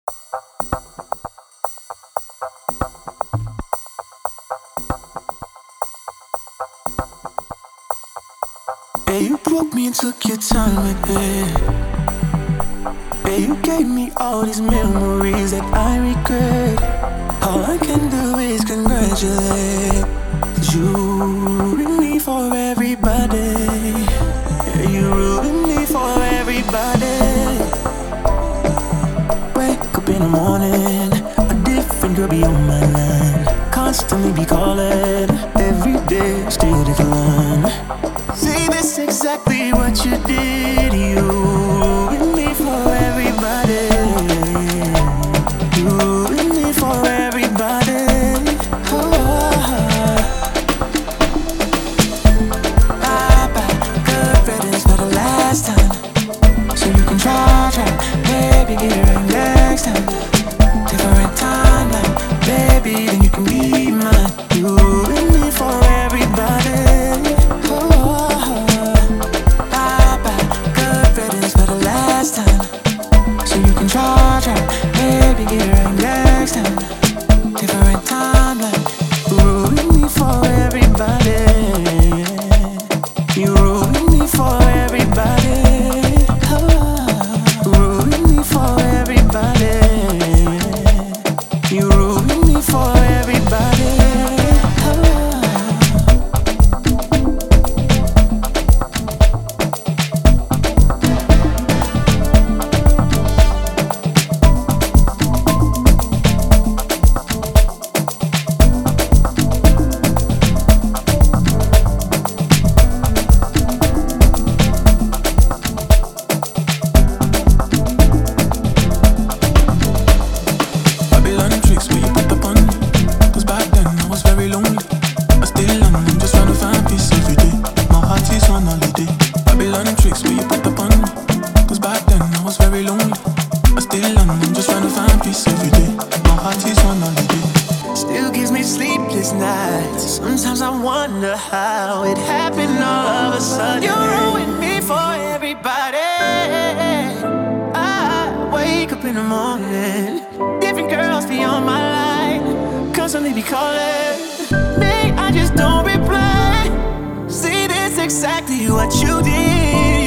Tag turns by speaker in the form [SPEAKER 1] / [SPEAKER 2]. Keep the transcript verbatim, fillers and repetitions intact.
[SPEAKER 1] Yeah, you broke me and took your time with it. Yeah, you gave me all these memories that I regret. All I can do is congratulate. 'Cause you ruined me for everybody. Yeah, you ruined me for everybody. Wake up in the morning, a different girl be on my line. Constantly be calling, every day still decline. See, this exactly what you did. You ruined me for everybody. You ruined me for everybody. Oh. Bye bye, good riddance for the last time. So you can try, try, maybe get it right next time. Different timeline, baby, then you can be mine. You ruined me for everybody. Time. So you can try, try, maybe get it right next time. Different timeline. You ruined me for everybody. You ruined me for everybody. Oh, ruined me for everybody. You ruined me for everybody. Sometimes I wonder how it happened all of a sudden. You ruined me for everybody. I wake up in the morning, different girls be on my line, constantly be calling me, I just don't reply. See, this exactly what you did.